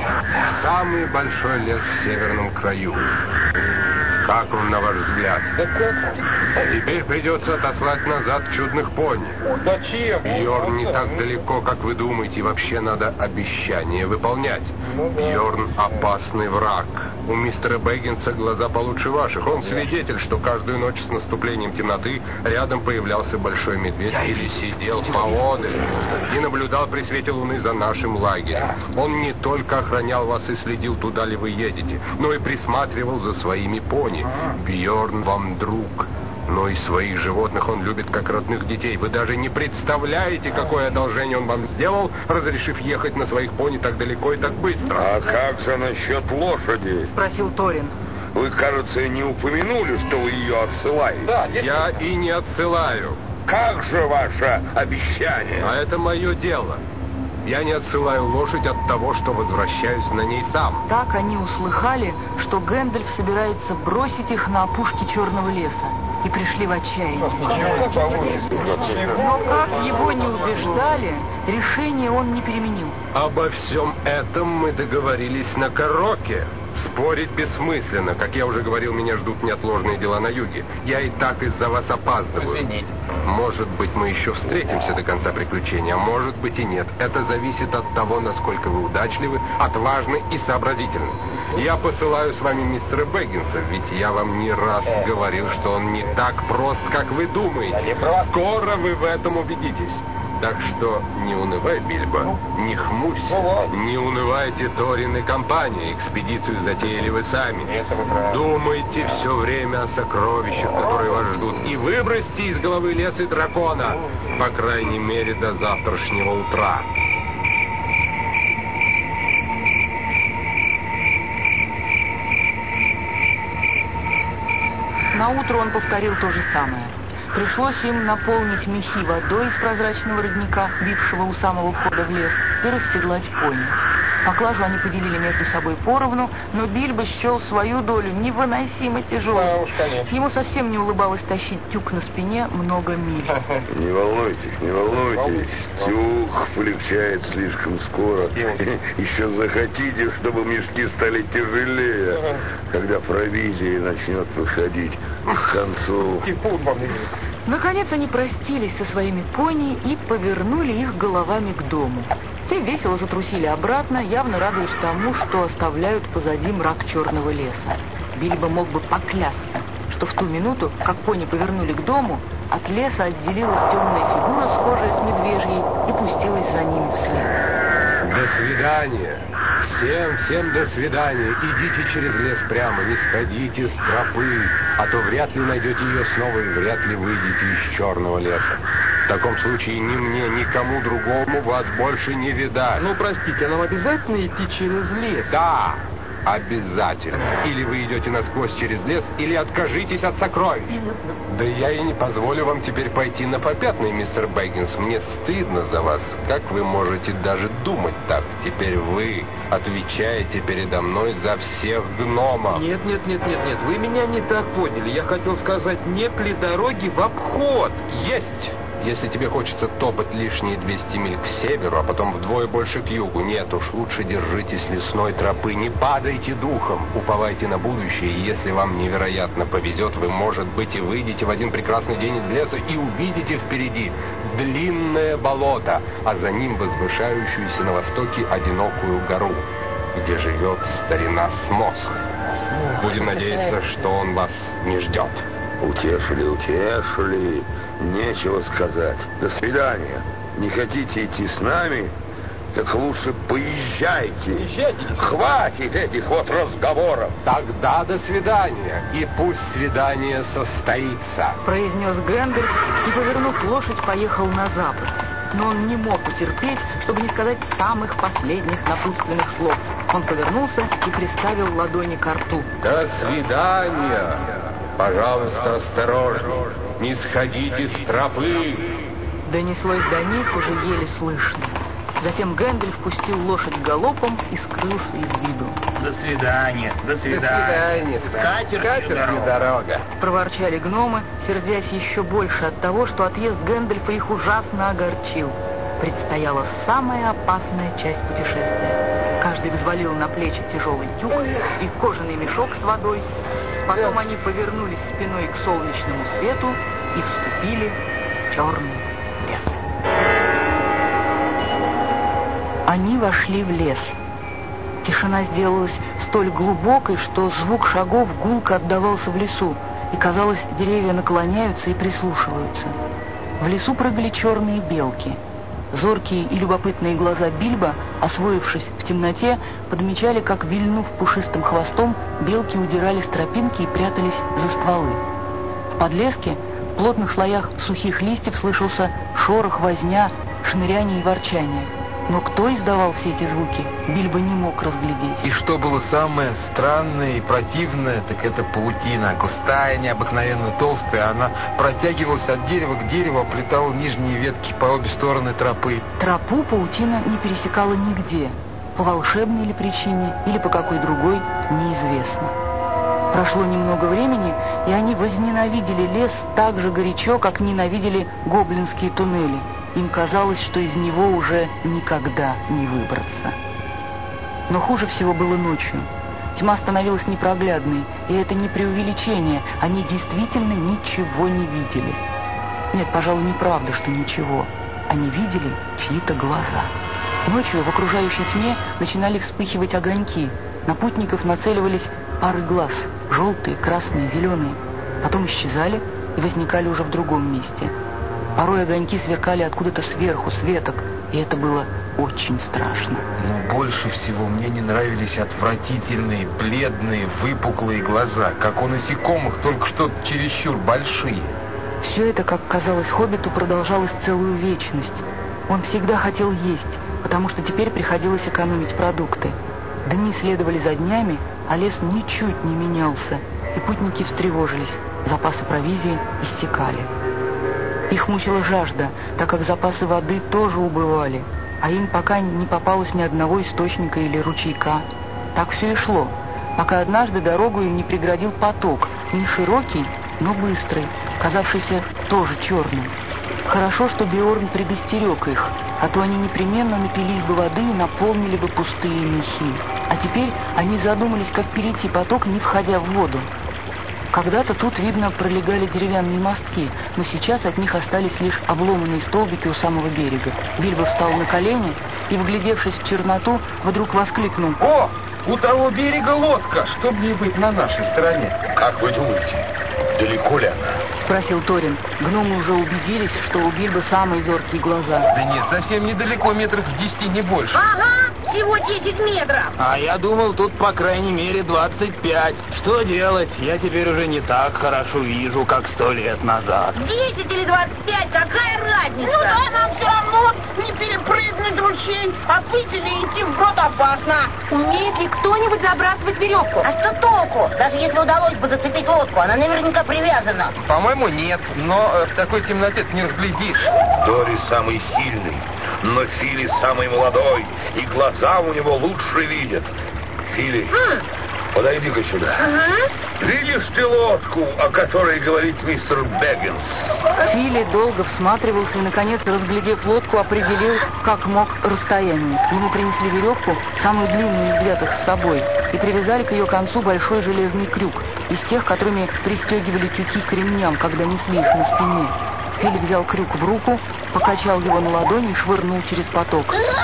Самый большой лес в северном краю. Как он, на ваш взгляд? Теперь придется отослать назад чудных пони. Зачем? Бьорн не так далеко, как вы думаете. Вообще надо обещание выполнять. Бьорн опасный враг. У мистера Бэггинса глаза получше ваших. Он свидетель, что каждую ночь с наступлением темноты рядом появлялся большой медведь или сидел поодаль и наблюдал при свете луны за нашим лагерем. Он не только охранял вас и следил, туда ли вы едете, но и присматривал за своими пони. Бьорн вам друг, но и своих животных он любит как родных детей. Вы даже не представляете, какое одолжение он вам сделал, разрешив ехать на своих пони так далеко и так быстро. А как же насчет лошади? Спросил Торин. Вы, кажется, не упомянули, что вы ее отсылаете. Да, Я и не отсылаю. Как же ваше обещание? А это мое дело. Я не отсылаю лошадь от того, что возвращаюсь на ней сам. Так они услыхали, что Гэндальф собирается бросить их на опушке Черного леса, и пришли в отчаяние. Но как его не убеждали, решение он не переменил. Обо всем этом мы договорились на Кароке. Спорить бессмысленно. Как я уже говорил, меня ждут неотложные дела на юге. Я и так из-за вас опаздываю. Извините. Может быть, мы еще встретимся до конца приключения, а может быть и нет. Это зависит от того, насколько вы удачливы, отважны и сообразительны. Я посылаю с вами мистера Бэггинса, ведь я вам не раз говорил, что он не так прост, как вы думаете. Скоро вы в этом убедитесь. Так что не унывай, Бильбо, не хмурься, не унывайте, Торин и компания. Экспедицию затеяли вы сами. Думайте все время о сокровищах, которые вас ждут, и выбросьте из головы лес и дракона, по крайней мере, до завтрашнего утра. Наутро он повторил то же самое. Пришлось им наполнить мехи водой из прозрачного родника, бившего у самого входа в лес, и расседлать пони. Поклажу они поделили между собой поровну, но Бильбо счел свою долю невыносимо тяжелой. Да уж, конечно. Ему совсем не улыбалось тащить тюк на спине много миль. Не волнуйтесь. Тюк полегчает слишком скоро. Еще захотите, чтобы мешки стали тяжелее, когда провизия начнет подходить к концу. Типун вам не. Наконец они простились со своими пони и повернули их головами к дому. Те весело затрусили обратно, явно радуясь тому, что оставляют позади мрак Черного леса. Бильбо мог бы поклясться, что в ту минуту, как пони повернули к дому, от леса отделилась темная фигура, схожая с медвежьей, и пустилась за ним вслед. До свидания. Всем до свидания. Идите через лес прямо, не сходите с тропы, а то вряд ли найдете ее снова и вряд ли выйдете из Черного леса. В таком случае ни мне, ни кому другому вас больше не видать. Ну, простите, а нам обязательно идти через лес? Да, обязательно. Или вы идете насквозь через лес, или откажитесь от сокровищ. Да я и не позволю вам теперь пойти на попятный, мистер Бэггинс. Мне стыдно за вас. Как вы можете даже думать так? Теперь вы отвечаете передо мной за всех гномов. Нет. Вы меня не так поняли. Я хотел сказать, нет ли дороги в обход? Есть. Если тебе хочется топать лишние 200 миль к северу, а потом вдвое больше к югу, нет уж, лучше держитесь лесной тропы, не падайте духом, уповайте на будущее, и если вам невероятно повезет, вы, может быть, и выйдете в один прекрасный день из леса и увидите впереди длинное болото, а за ним возвышающуюся на востоке одинокую гору, где живет старина Смост. Будем надеяться, что он вас не ждет. Утешили. Нечего сказать. До свидания. Не хотите идти с нами? Так лучше поезжайте. Хватит этих вот разговоров. Тогда до свидания. И пусть свидание состоится. Произнес Гэндальф и, повернув лошадь, поехал на запад. Но он не мог утерпеть, чтобы не сказать самых последних напутственных слов. Он повернулся и приставил ладони к рту. До свидания. Пожалуйста, осторожней. Не сходите с тропы. Донеслось до них уже еле слышно. Затем Гэндальф пустил лошадь галопом и скрылся из виду. До свидания. До свидания. С катертью дорога. Проворчали гномы, сердясь еще больше от того, что отъезд Гэндальфа их ужасно огорчил. Предстояла самая опасная часть путешествия. Каждый взвалил на плечи тяжелый тюк и кожаный мешок с водой. Потом они повернулись спиной к солнечному свету и вступили в черный лес. Они вошли в лес. Тишина сделалась столь глубокой, что звук шагов гулко отдавался в лесу, и, казалось, деревья наклоняются и прислушиваются. В лесу прыгали черные белки. Зоркие и любопытные глаза Бильбо, освоившись в темноте, подмечали, как, вильнув пушистым хвостом, белки удирали с тропинки и прятались за стволы. В подлеске, в плотных слоях сухих листьев, слышался шорох, возня, шныряние и ворчание. Но кто издавал все эти звуки, Бильбо не мог разглядеть. И что было самое странное и противное, так это паутина. Густая, необыкновенно толстая, она протягивалась от дерева к дереву, оплетала нижние ветки по обе стороны тропы. Тропу паутина не пересекала нигде. По волшебной ли причине или по какой другой, неизвестно. Прошло немного времени, и они возненавидели лес так же горячо, как ненавидели гоблинские туннели. Им казалось, что из него уже никогда не выбраться. Но хуже всего было ночью. Тьма становилась непроглядной, и это не преувеличение. Они действительно ничего не видели. Нет, пожалуй, неправда, что ничего. Они видели чьи-то глаза. Ночью в окружающей тьме начинали вспыхивать огоньки. На путников нацеливались пары глаз. Желтые, красные, зеленые. Потом исчезали и возникали уже в другом месте. Порой огоньки сверкали откуда-то сверху, с веток, и это было очень страшно. Но больше всего мне не нравились отвратительные, бледные, выпуклые глаза, как у насекомых, только что чересчур большие. Все это, как казалось хоббиту, продолжалось целую вечность. Он всегда хотел есть, потому что теперь приходилось экономить продукты. Дни следовали за днями, а лес ничуть не менялся, и путники встревожились, запасы провизии иссякали. Их мучила жажда, так как запасы воды тоже убывали, а им пока не попалось ни одного источника или ручейка. Так все и шло, пока однажды дорогу им не преградил поток, не широкий, но быстрый, казавшийся тоже черным. Хорошо, что Бьорн предостерег их, а то они непременно напились бы воды и наполнили бы пустые мехи. А теперь они задумались, как перейти поток, не входя в воду. Когда-то тут, видно, пролегали деревянные мостки, но сейчас от них остались лишь обломанные столбики у самого берега. Бильбо встал на колени и, вглядевшись в черноту, вдруг воскликнул: «О, у того берега лодка, чтоб не быть на нашей стороне». Как вы думаете, далеко ли она? — спросил Торин. Гномы уже убедились, что у Бильбо самые зоркие глаза. Да нет, совсем недалеко, метров 10, не больше. Ага, всего 10 метров. А я думал, тут по крайней мере 25. Что делать? Я теперь уже не так хорошо вижу, как 100 лет назад. 10 или 25, какая разница? Ну да, нам все равно не перепрыгнуть ручей, а плыть или идти вброд опасно. Умеет ли кто-нибудь забрасывать веревку? А что толку? Даже если удалось бы зацепить лодку, она наверняка привязана. По-моему, нет, но в такой темноте ты не разглядишь. Дори самый сильный, но Фили самый молодой, и глаза у него лучше видят. Фили, подойди-ка сюда. Видишь ты лодку, о которой говорит мистер Бэггинс? Фили долго всматривался и, наконец, разглядев лодку, определил, как мог, расстояние. Ему принесли веревку, самую длинную из взятых с собой, и привязали к ее концу большой железный крюк, из тех, которыми пристегивали тюки к ремням, когда несли их на спине. Фили взял крюк в руку, покачал его на ладони и швырнул через поток.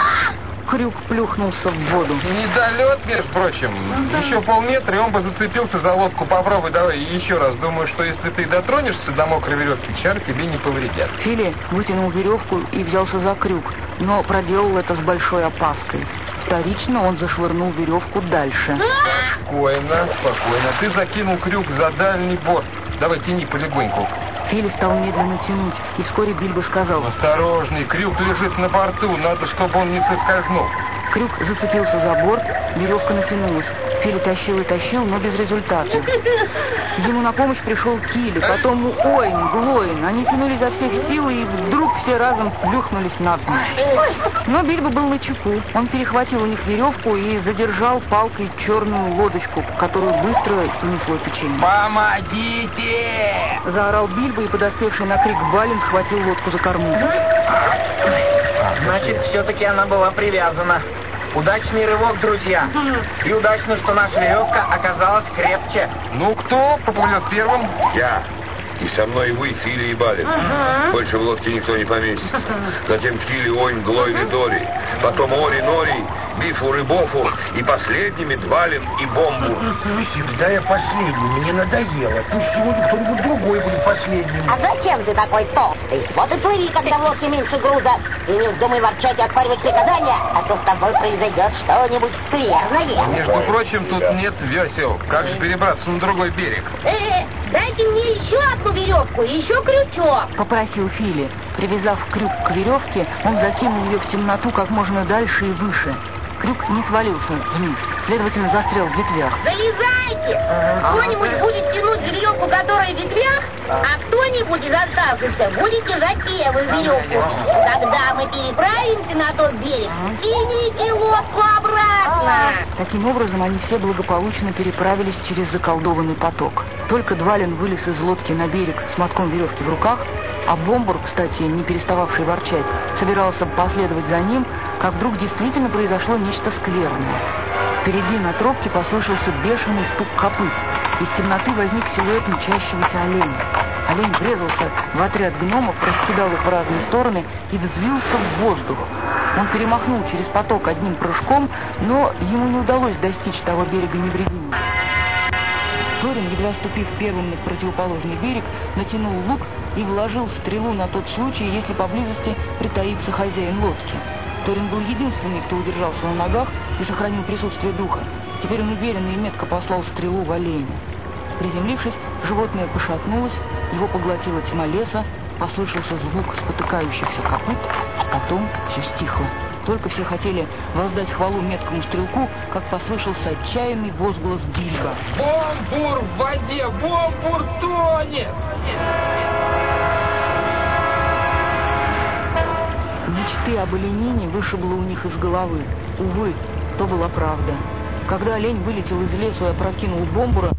Крюк плюхнулся в воду. Недолет, между прочим. Еще полметра, и он бы зацепился за лодку. Попробуй давай еще раз. Думаю, что если ты дотронешься до мокрой веревки, чары тебе не повредят. Фили вытянул веревку и взялся за крюк, но проделал это с большой опаской. Вторично он зашвырнул веревку дальше. Спокойно, спокойно. Ты закинул крюк за дальний борт. Давай тяни полегоньку. Фили стал медленно тянуть, и вскоре Бильбо сказал: «Осторожней, крюк лежит на борту, надо, чтобы он не соскользнул». Крюк зацепился за борт, веревка натянулась. Фили тащил и тащил, но без результата. Ему на помощь пришел Кили, потом Оин, Глоин. Они тянули изо всех сил, и вдруг все разом плюхнулись навзничь. Но Бильбо был начеку. Он перехватил у них веревку и задержал палкой черную лодочку, которую быстро унесло течение. Помогите! Заорал Бильбо, и подоспевший на крик Балин схватил лодку за корму. Значит, все-таки она была привязана. Удачный рывок, друзья. И удачно, что наша веревка оказалась крепче. Ну, кто поплывет первым? Я. И со мной вы, Фили и Балин. Больше в лодке никто не поместится. Затем Фили, Онь, Глойн и Дори. Потом Ори, Нори, Бифур и Бофур. И последними Двалин и Бомбур. Всегда я последний, мне надоело. Пусть сегодня кто-нибудь другой будет последним. А зачем ты такой толстый? Вот и плыви, когда в лодке меньше груза. И не вздумай ворчать и оспаривать приказания, а то с тобой произойдет что-нибудь скверное. Между прочим, тут нет весел. Как же перебраться на другой берег? Дайте мне еще одну веревку и еще крючок. Попросил Фили. Привязав крюк к веревке, он закинул ее в темноту как можно дальше и выше. Крюк не свалился вниз, следовательно, застрял в ветвях. Залезайте! Кто-нибудь будет тянуть за веревку, которая в ветвях, а кто-нибудь из оставшихся будет держать левую веревку. Когда мы переправимся на тот берег, тяните лодку обратно. Таким образом, они все благополучно переправились через заколдованный поток. Только Двалин вылез из лодки на берег с мотком веревки в руках, а Бомбур, кстати, не перестававший ворчать, собирался последовать за ним, как вдруг действительно произошло нечто скверное. Впереди на тропке послышался бешеный стук копыт. Из темноты возник силуэт мчащегося оленя. Олень врезался в отряд гномов, раскидал их в разные стороны и взвился в воздух. Он перемахнул через поток одним прыжком, но ему не удалось достичь того берега невредимым. Торин, едва ступив первым на противоположный берег, натянул лук и вложил стрелу на тот случай, если поблизости притаится хозяин лодки. Торин был единственный, кто удержался на ногах и сохранил присутствие духа. Теперь он уверенно и метко послал стрелу в оленя. Приземлившись, животное пошатнулось, его поглотила тьма леса, послышался звук спотыкающихся копыт, потом все стихло. Только все хотели воздать хвалу меткому стрелку, как послышался отчаянный возглас Бильбо. Бомбур в воде! Бомбур тонет! Мечты об оленине вышибло у них из головы. Увы, то была правда. Когда олень вылетел из лесу и опрокинул Бомбура,